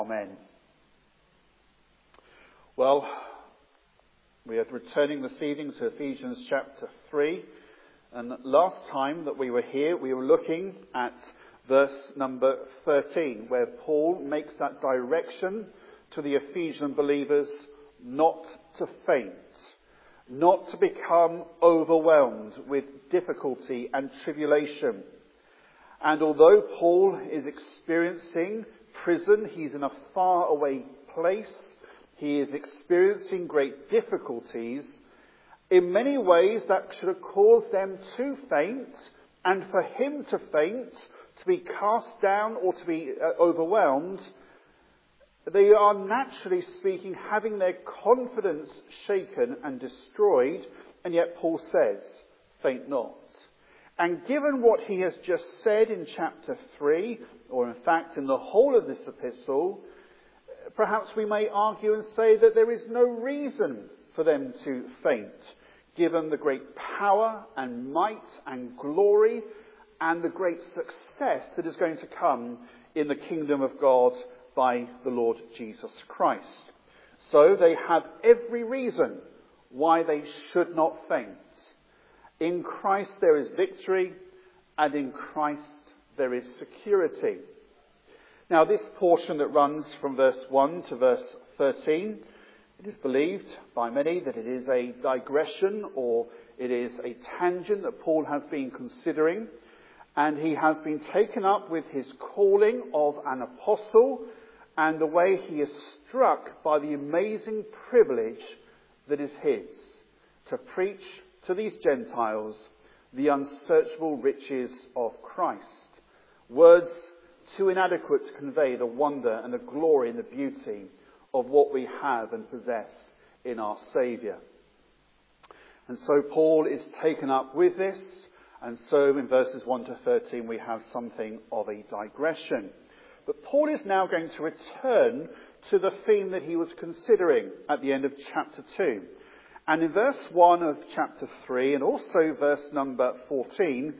Amen. Well, we are returning this evening to Ephesians chapter 3. And last time that we were here, we were looking at verse number 13, where Paul makes that direction to the Ephesian believers not to faint, not to become overwhelmed with difficulty and tribulation. And although Paul is experiencing prison, he's in a far away place, he is experiencing great difficulties, in many ways that should have caused them to faint, and for him to faint, to be cast down or to be overwhelmed. They are, naturally speaking, having their confidence shaken and destroyed, and yet Paul says, faint not. And given what he has just said in chapter 3, or in fact in the whole of this epistle, perhaps we may argue and say that there is no reason for them to faint, given the great power and might and glory and the great success that is going to come in the kingdom of God by the Lord Jesus Christ. So they have every reason why they should not faint. In Christ there is victory, and in Christ there is security. Now this portion that runs from verse 1 to verse 13, it is believed by many that it is a digression or it is a tangent that Paul has been considering, and he has been taken up with his calling of an apostle and the way he is struck by the amazing privilege that is his to preach to these Gentiles the unsearchable riches of Christ. Words too inadequate to convey the wonder and the glory and the beauty of what we have and possess in our Saviour. And so Paul is taken up with this, and so in verses 1 to 13 we have something of a digression. But Paul is now going to return to the theme that he was considering at the end of chapter 2. And in verse 1 of chapter 3, and also verse number 14,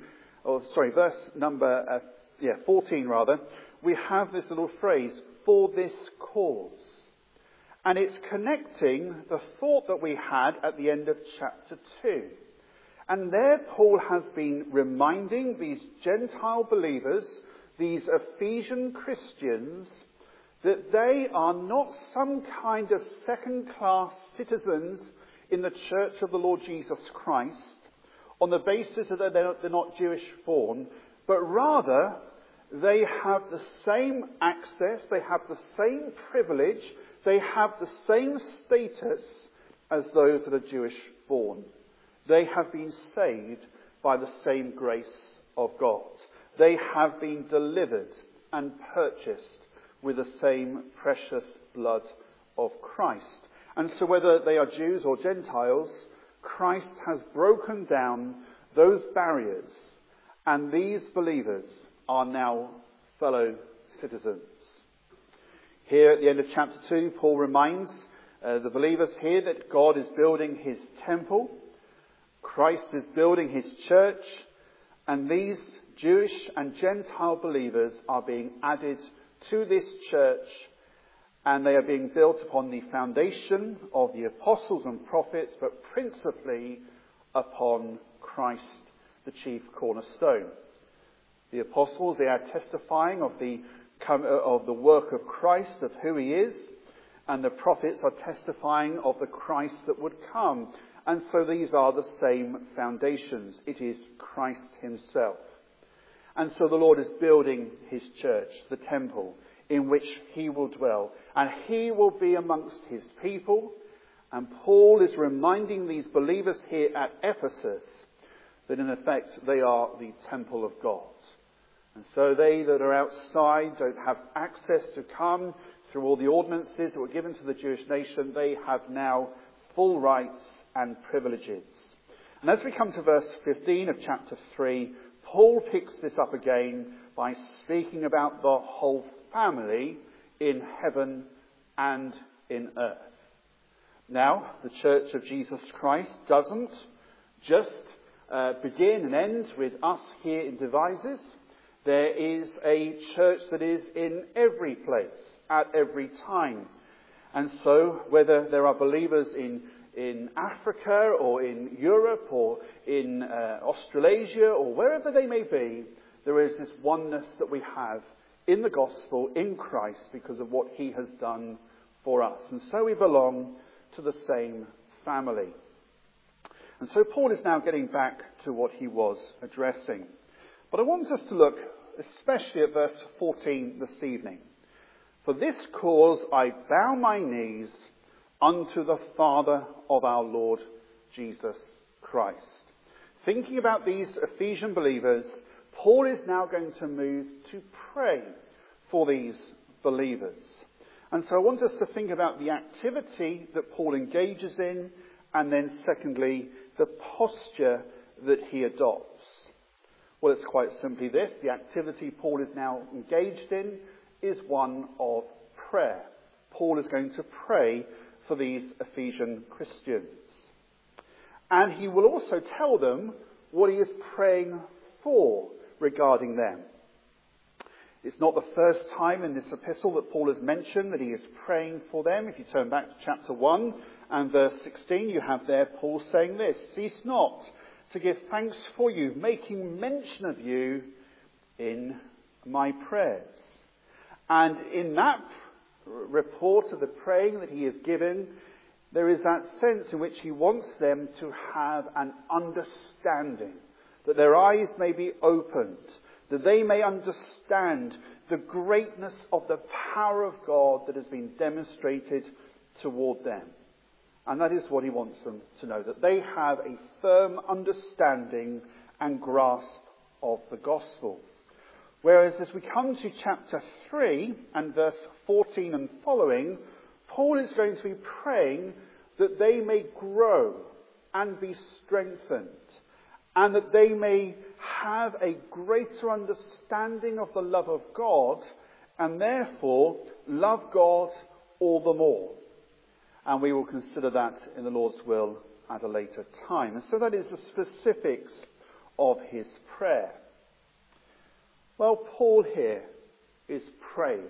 14 rather, we have this little phrase, for this cause. And it's connecting the thought that we had at the end of chapter 2. And there Paul has been reminding these Gentile believers, these Ephesian Christians, that they are not some kind of second-class citizens in the church of the Lord Jesus Christ on the basis that they're not Jewish born, but rather they have the same access, they have the same privilege, they have the same status as those that are Jewish born. They have been saved by the same grace of God. They have been delivered and purchased with the same precious blood of Christ. And so whether they are Jews or Gentiles, Christ has broken down those barriers, and these believers are now fellow citizens. Here at the end of chapter 2, Paul reminds the believers here that God is building his temple, Christ is building his church, and these Jewish and Gentile believers are being added to this church, and they are being built upon the foundation of the apostles and prophets, but principally upon Christ, the chief cornerstone. The apostles, they are testifying of the work of Christ, of who he is, and the prophets are testifying of the Christ that would come. And so these are the same foundations. It is Christ himself. And so the Lord is building his church, the temple, in which he will dwell. And he will be amongst his people. And Paul is reminding these believers here at Ephesus that in effect they are the temple of God. And so they that are outside don't have access to come through all the ordinances that were given to the Jewish nation. They have now full rights and privileges. And as we come to verse 15 of chapter 3, Paul picks this up again by speaking about the whole family in heaven and in earth. Now, the Church of Jesus Christ doesn't just begin and end with us here in Devizes. There is a church that is in every place at every time. And so, whether there are believers in Africa or in Europe or in Australasia or wherever they may be, there is this oneness that we have in the gospel, in Christ, because of what he has done for us. And so we belong to the same family. And so Paul is now getting back to what he was addressing. But I want us to look especially at verse 14 this evening. For this cause I bow my knees unto the Father of our Lord Jesus Christ. Thinking about these Ephesian believers, Paul is now going to move to pray for these believers. And so I want us to think about the activity that Paul engages in, and then secondly, the posture that he adopts. Well, it's quite simply this. The activity Paul is now engaged in is one of prayer. Paul is going to pray for these Ephesian Christians. And he will also tell them what he is praying for regarding them. It's not the first time in this epistle that Paul has mentioned that he is praying for them. If you turn back to chapter 1 and verse 16, you have there Paul saying this: "Cease not to give thanks for you, making mention of you in my prayers." And in that report of the praying that he has given, there is that sense in which he wants them to have an understanding, that their eyes may be opened, that they may understand the greatness of the power of God that has been demonstrated toward them. And that is what he wants them to know, that they have a firm understanding and grasp of the gospel. Whereas as we come to chapter 3 and verse 14 and following, Paul is going to be praying that they may grow and be strengthened, and that they may have a greater understanding of the love of God, and therefore love God all the more. And we will consider that in the Lord's will at a later time. And so that is the specifics of his prayer. Well, Paul here is praying.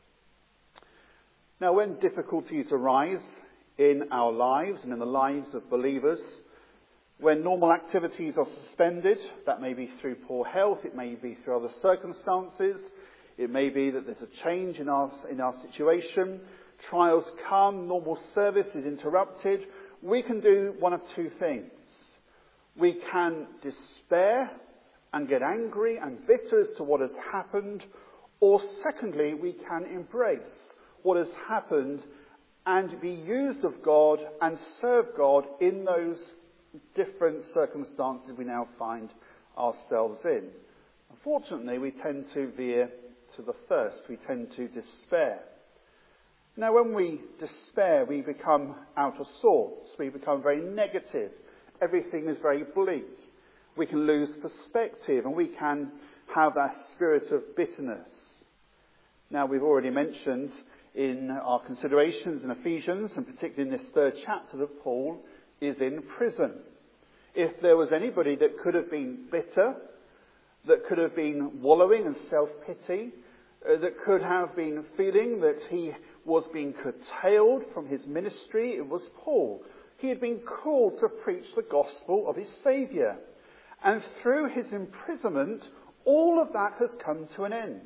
Now, when difficulties arise in our lives and in the lives of believers, when normal activities are suspended, that may be through poor health, it may be through other circumstances, it may be that there's a change in our situation, trials come, normal service is interrupted, we can do one of two things. We can despair and get angry and bitter as to what has happened, or secondly, we can embrace what has happened and be used of God and serve God in those different circumstances we now find ourselves in. Unfortunately, we tend to veer to the first. We tend to despair. Now, when we despair, we become out of sorts. We become very negative. Everything is very bleak. We can lose perspective, and we can have that spirit of bitterness. Now, we've already mentioned in our considerations in Ephesians, and particularly in this third chapter, that Paul is in prison. If there was anybody that could have been bitter, that could have been wallowing in self-pity, that could have been feeling that he was being curtailed from his ministry, it was Paul. He had been called to preach the gospel of his Saviour. And through his imprisonment, all of that has come to an end.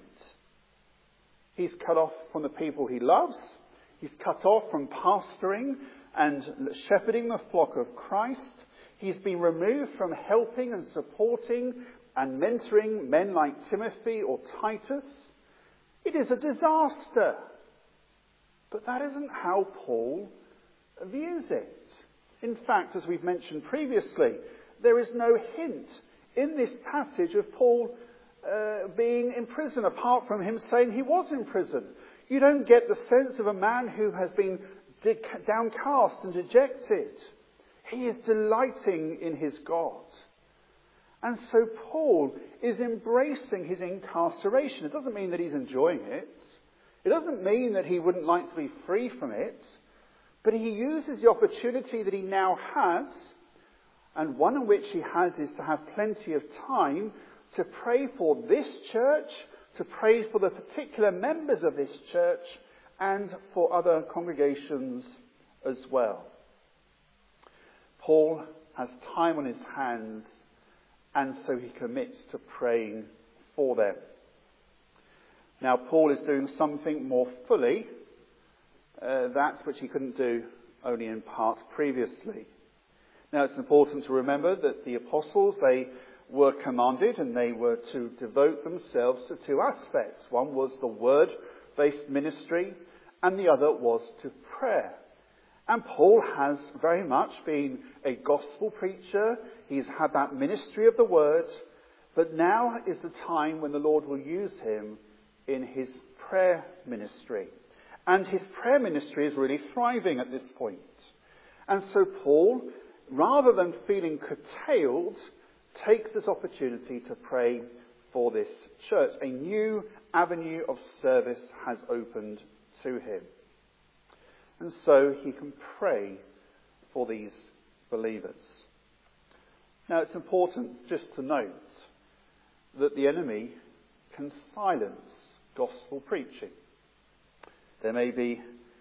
He's cut off from the people he loves. He's cut off from pastoring and shepherding the flock of Christ. He's been removed from helping and supporting and mentoring men like Timothy or Titus. It is a disaster. But that isn't how Paul views it. In fact, as we've mentioned previously, there is no hint in this passage of Paul being in prison, apart from him saying he was in prison. You don't get the sense of a man who has been downcast and dejected. He is delighting in his God. And so Paul is embracing his incarceration. It doesn't mean that he's enjoying it. It doesn't mean that he wouldn't like to be free from it. But he uses the opportunity that he now has, and one in which he has is to have plenty of time to pray for this church, to pray for the particular members of this church, and for other congregations as well. Paul has time on his hands, and so he commits to praying for them. Now, Paul is doing something more fully, that which he couldn't do only in part previously. Now, it's important to remember that the apostles, they were commanded and they were to devote themselves to two aspects. One was the word-based ministry, and the other was to prayer. And Paul has very much been a gospel preacher. He's had that ministry of the word, but now is the time when the Lord will use him in his prayer ministry. And his prayer ministry is really thriving at this point. And so Paul, rather than feeling curtailed, takes this opportunity to pray for this church. A new avenue of service has opened to him. And so he can pray for these believers. Now, it's important just to note that the enemy can silence gospel preaching. There may be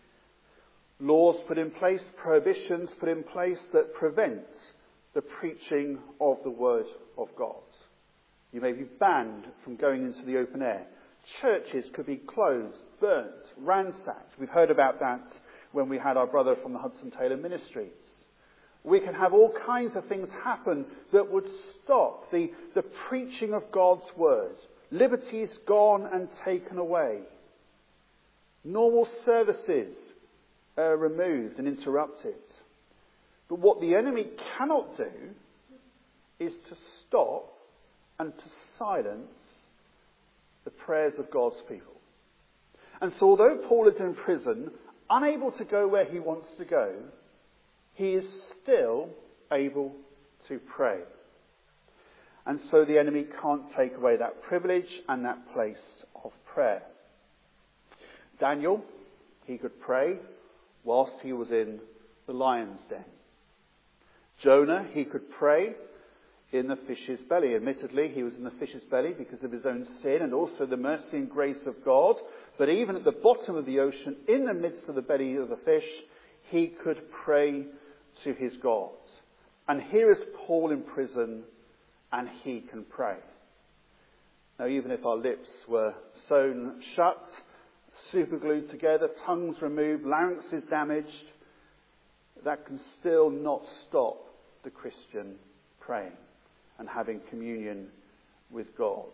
laws put in place, prohibitions put in place that prevent the preaching of the Word of God. You may be banned from going into the open air. Churches could be closed, burnt, ransacked. We've heard about that when we had our brother from the Hudson Taylor Ministries. We can have all kinds of things happen that would stop the preaching of God's Word. Liberties gone and taken away. Normal services removed and interrupted. But what the enemy cannot do is to stop and to silence the prayers of God's people. And so although Paul is in prison, unable to go where he wants to go, he is still able to pray. And so the enemy can't take away that privilege and that place of prayer. Daniel, he could pray whilst he was in the lion's den. Jonah, he could pray in the fish's belly. Admittedly, he was in the fish's belly because of his own sin and also the mercy and grace of God. But even at the bottom of the ocean, in the midst of the belly of the fish, he could pray to his God. And here is Paul in prison, and he can pray. Now, even if our lips were sewn shut, superglued together, tongues removed, larynx is damaged, that can still not stop the Christian praying and having communion with God.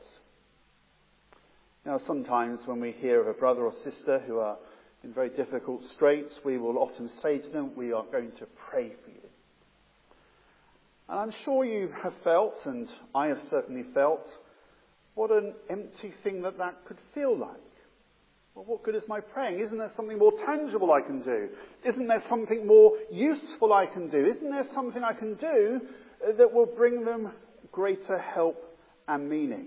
Now, sometimes when we hear of a brother or sister who are in very difficult straits, we will often say to them, we are going to pray for you. And I'm sure you have felt, and I have certainly felt, what an empty thing that could feel like. Well, what good is my praying? Isn't there something more tangible I can do? Isn't there something more useful I can do? Isn't there something I can do that will bring them greater help and meaning?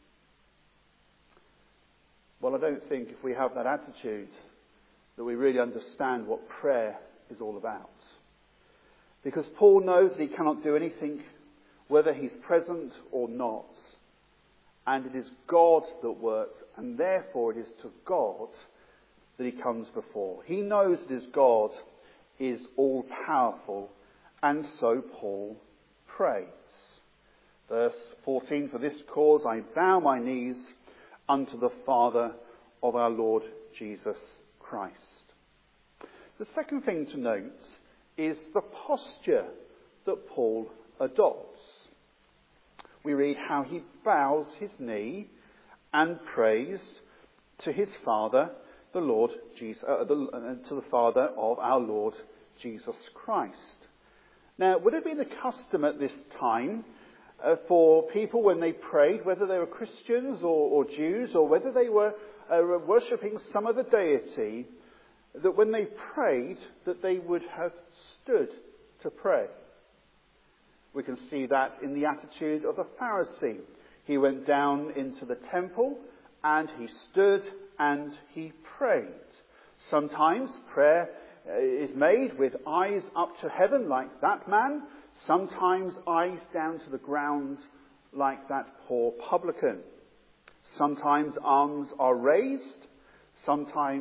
Well, I don't think if we have that attitude that we really understand what prayer is all about. Because Paul knows that he cannot do anything whether he's present or not. And it is God that works, and therefore it is to God that he comes before. He knows that his God is all-powerful, and so Paul prays. Verse 14, for this cause I bow my knees unto the Father of our Lord Jesus Christ. The second thing to note is the posture that Paul adopts. We read how he bows his knee and prays to his Father, the Lord Jesus, to the Father of our Lord Jesus Christ. Now, would it be the custom at this time for people when they prayed, whether they were Christians or Jews, or whether they were worshipping some other deity, that when they prayed, that they would have stood to pray? We can see that in the attitude of the Pharisee. He went down into the temple and he stood and he prayed. Sometimes prayer is made with eyes up to heaven like that man. Sometimes eyes down to the ground like that poor publican. Sometimes arms are raised. Sometimes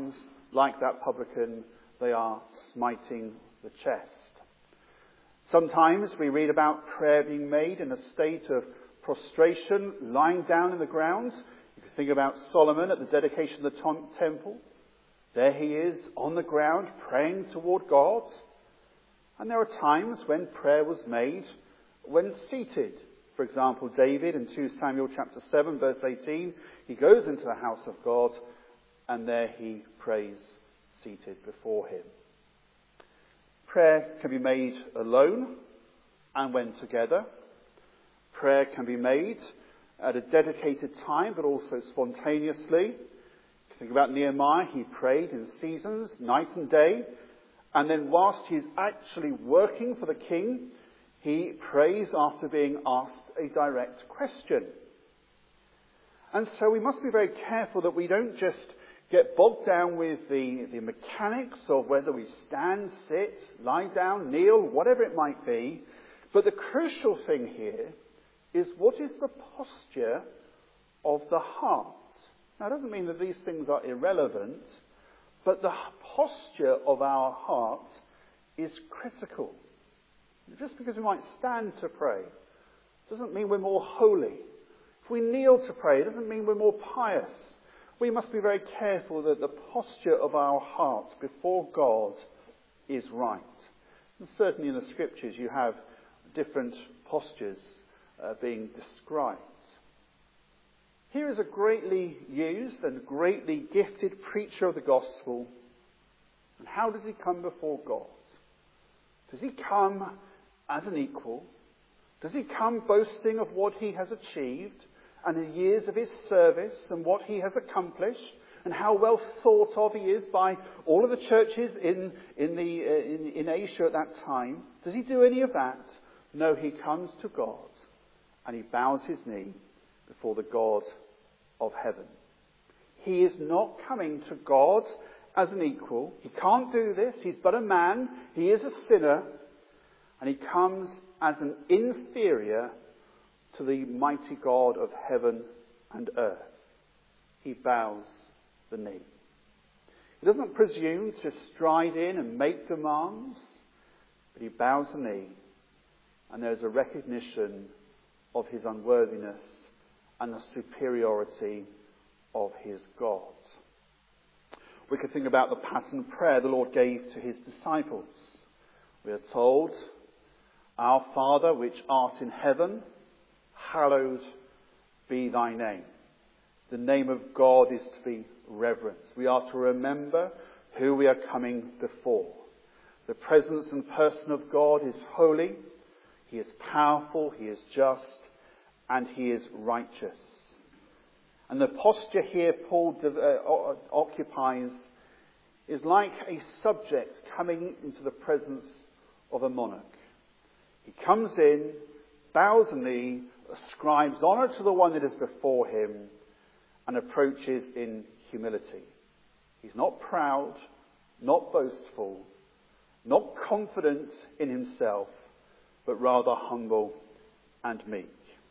like that publican, they are smiting the chest. Sometimes we read about prayer being made in a state of prostration, lying down in the ground. You can think about Solomon at the dedication of the temple. There he is on the ground praying toward God. And there are times when prayer was made when seated. For example, David in 2 Samuel chapter 7 verse 18, he goes into the house of God and there he prays seated before him. Prayer can be made alone and when together. Prayer can be made at a dedicated time but also spontaneously. Think about Nehemiah, he prayed in seasons, night and day. And then whilst he's actually working for the king, he prays after being asked a direct question. And so we must be very careful that we don't just get bogged down with the mechanics of whether we stand, sit, lie down, kneel, whatever it might be. But the crucial thing here is what is the posture of the heart? Now, it doesn't mean that these things are irrelevant, but the posture of our heart is critical. Just because we might stand to pray doesn't mean we're more holy. If we kneel to pray, it doesn't mean we're more pious. We must be very careful that the posture of our heart before God is right. And certainly in the scriptures you have different postures being described. Here is a greatly used and greatly gifted preacher of the gospel. And how does he come before God? Does he come as an equal? Does he come boasting of what he has achieved and the years of his service and what he has accomplished and how well thought of he is by all of the churches in Asia at that time? Does he do any of that? No, he comes to God and he bows his knee before the God of heaven. He is not coming to God as an equal. He can't do this. He's but a man. He is a sinner. And he comes as an inferior to the mighty God of heaven and earth. He bows the knee. He doesn't presume to stride in and make demands, but he bows the knee. And there's a recognition of his unworthiness and the superiority of his God. We could think about the pattern prayer the Lord gave to his disciples. We are told, "Our Father which art in heaven, hallowed be thy name." The name of God is to be reverenced. We are to remember who we are coming before. The presence and person of God is holy. He is powerful. He is just. And he is righteous. And the posture here Paul occupies is like a subject coming into the presence of a monarch. He comes in, bows the knee, ascribes honour to the one that is before him, and approaches in humility. He's not proud, not boastful, not confident in himself, but rather humble and meek.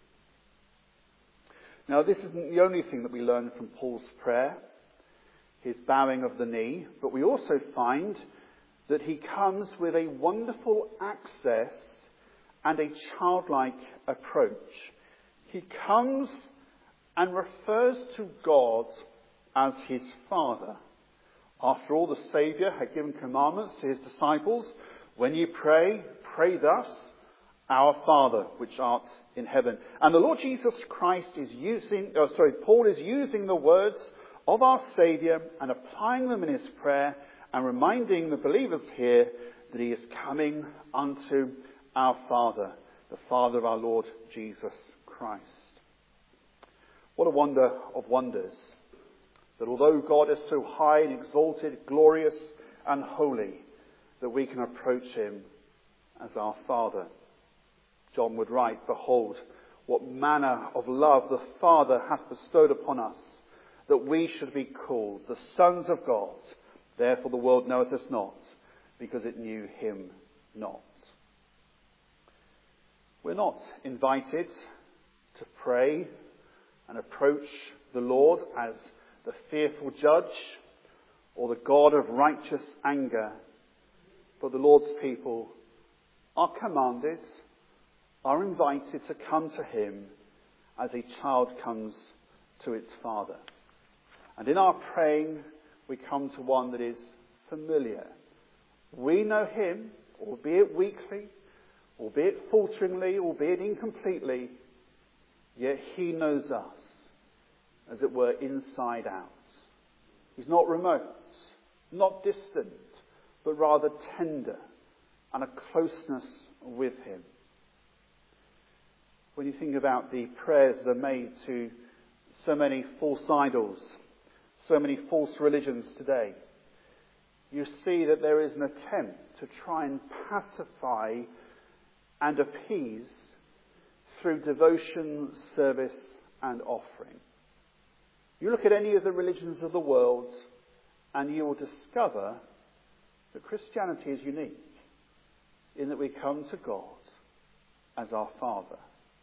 Now, this isn't the only thing that we learn from Paul's prayer, his bowing of the knee, but we also find that he comes with a wonderful access and a childlike approach. He comes and refers to God as his Father. After all, the Saviour had given commandments to his disciples. When you pray, pray thus, "Our Father, which art in heaven." And the Lord Jesus Christ Paul is using the words of our Saviour and applying them in his prayer and reminding the believers here that he is coming unto our Father, the Father of our Lord Jesus Christ. What a wonder of wonders, that although God is so high and exalted, glorious and holy, that we can approach him as our Father. John would write, "Behold, what manner of love the Father hath bestowed upon us, that we should be called the sons of God. Therefore the world knoweth us not, because it knew him not." We're not invited to pray and approach the Lord as the fearful judge or the God of righteous anger. But the Lord's people are commanded, are invited to come to him as a child comes to its father. And in our praying, we come to one that is familiar. We know him, albeit weakly, albeit falteringly, albeit incompletely, yet he knows us, as it were, inside out. He's not remote, not distant, but rather tender, and a closeness with him. When you think about the prayers that are made to so many false idols, so many false religions today, you see that there is an attempt to try and pacify and appease through devotion, service, and offering. You look at any of the religions of the world and you will discover that Christianity is unique in that we come to God as our Father.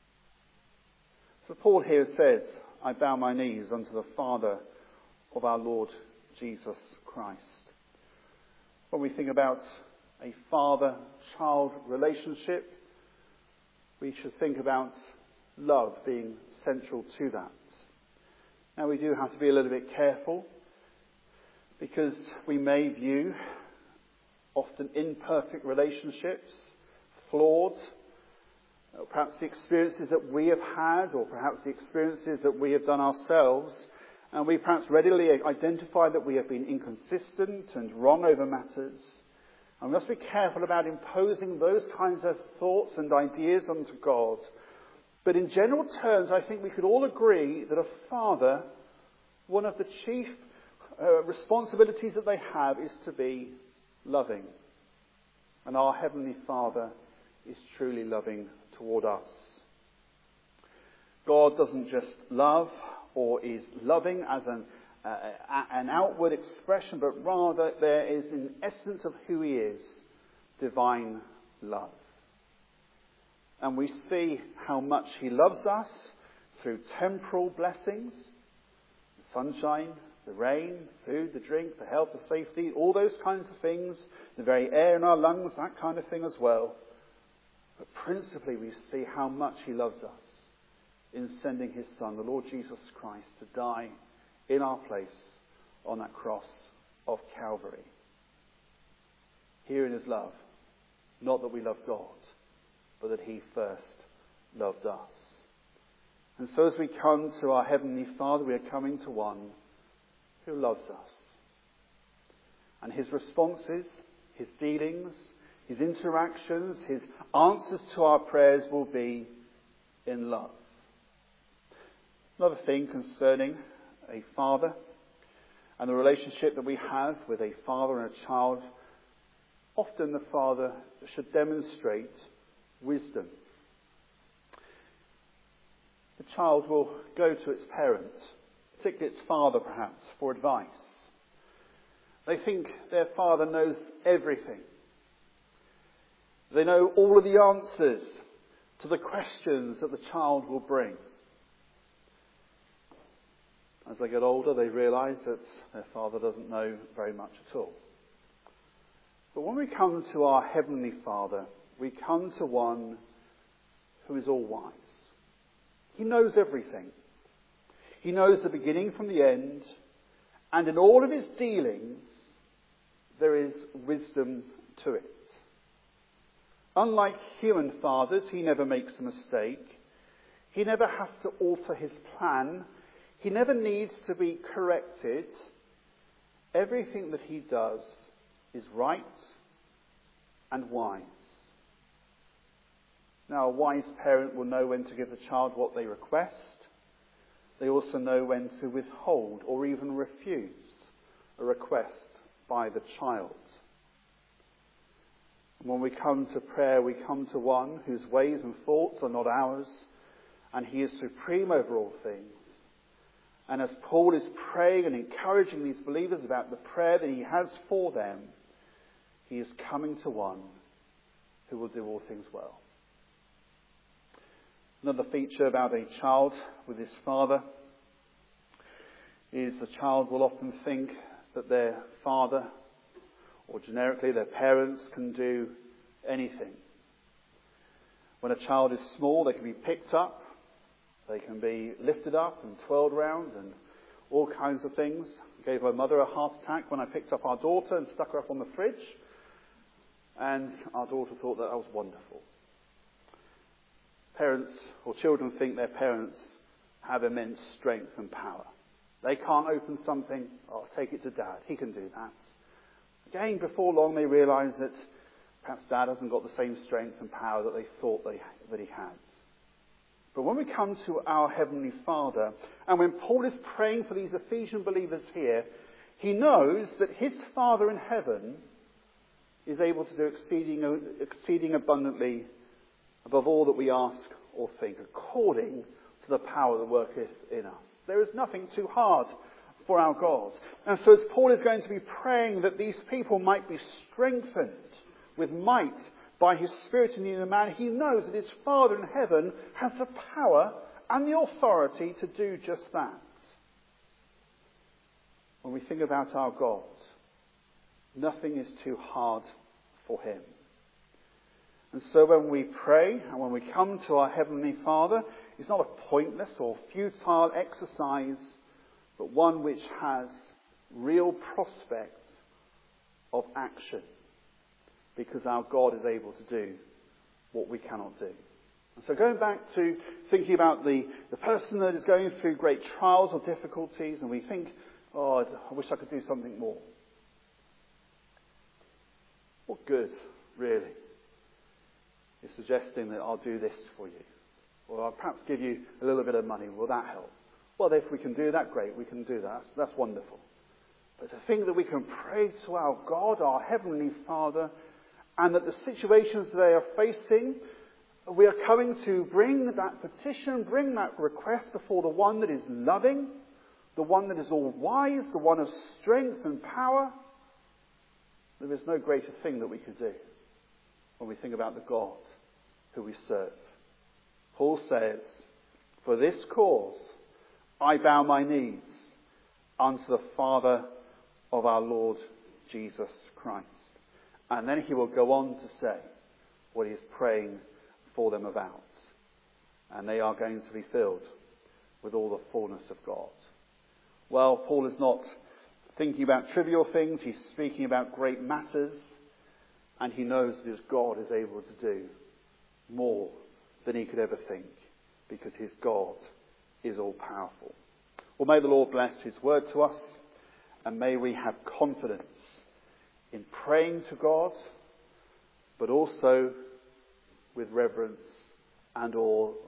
So Paul here says, I bow my knees unto the Father of our Lord Jesus Christ. When we think about a father-child relationship, we should think about love being central to that. Now we do have to be a little bit careful because we may view often imperfect relationships, flawed, perhaps the experiences that we have had or perhaps the experiences that we have done ourselves, and we perhaps readily identify that we have been inconsistent and wrong over matters. And we must be careful about imposing those kinds of thoughts and ideas onto God. But in general terms, I think we could all agree that a father, one of the chief responsibilities that they have is to be loving. And our Heavenly Father is truly loving toward us. God doesn't just love or is loving as an outward expression, but rather there is an essence of who he is, divine love. And we see how much he loves us through temporal blessings, the sunshine, the rain, food, the drink, the health, the safety, all those kinds of things, the very air in our lungs, that kind of thing as well. But principally we see how much he loves us in sending his Son, the Lord Jesus Christ, to die in our place on that cross of Calvary. Herein is love. Not that we love God, but that he first loved us. And so as we come to our Heavenly Father, we are coming to one who loves us. And his responses, his dealings, his interactions, his answers to our prayers will be in love. Another thing concerning a father and the relationship that we have with a father and a child, often the father should demonstrate wisdom. The child will go to its parent, particularly its father perhaps, for advice. They think their father knows everything. They know all of the answers to the questions that the child will bring. As they get older, they realise that their father doesn't know very much at all. But when we come to our Heavenly Father, we come to one who is all wise. He knows everything. He knows the beginning from the end, and in all of his dealings, there is wisdom to it. Unlike human fathers, he never makes a mistake. He never has to alter his plan. He never needs to be corrected. Everything that he does is right and wise. Now, a wise parent will know when to give the child what they request. They also know when to withhold or even refuse a request by the child. And when we come to prayer, we come to one whose ways and thoughts are not ours, and he is supreme over all things. And as Paul is praying and encouraging these believers about the prayer that he has for them, he is coming to one who will do all things well. Another feature about a child with his father is the child will often think that their father, or generically their parents, can do anything. When a child is small, they can be picked up, they can be lifted up and twirled around and all kinds of things. I gave my mother a heart attack when I picked up our daughter and stuck her up on the fridge. And our daughter thought that was wonderful. Parents or children think their parents have immense strength and power. They can't open something, I'll take it to Dad. He can do that. Again, before long they realise that perhaps Dad hasn't got the same strength and power that they thought that he has. But when we come to our Heavenly Father, and when Paul is praying for these Ephesian believers here, he knows that his Father in heaven is able to do exceeding abundantly above all that we ask or think, according to the power that worketh in us. There is nothing too hard for our God. And so as Paul is going to be praying that these people might be strengthened with might by his Spirit in the inner man, he knows that his Father in heaven has the power and the authority to do just that. When we think about our God, nothing is too hard for him. And so when we pray and when we come to our Heavenly Father, it's not a pointless or futile exercise, but one which has real prospects of action, because our God is able to do what we cannot do. And so going back to thinking about the person that is going through great trials or difficulties, and we think, oh, I wish I could do something more. What good, really, is suggesting that I'll do this for you? Or I'll perhaps give you a little bit of money. Will that help? Well, if we can do that, great, we can do that. That's wonderful. But to think that we can pray to our God, our Heavenly Father, and that the situations they are facing, we are coming to bring that petition, bring that request before the one that is loving, the one that is all-wise, the one of strength and power. There is no greater thing that we could do when we think about the God who we serve. Paul says, for this cause I bow my knees unto the Father of our Lord Jesus Christ. And then he will go on to say what he is praying for them about. And they are going to be filled with all the fullness of God. Well, Paul is not thinking about trivial things. He's speaking about great matters. And he knows that his God is able to do more than he could ever think, because his God is all powerful. Well, may the Lord bless his word to us, and may we have confidence in praying to God, but also with reverence and awe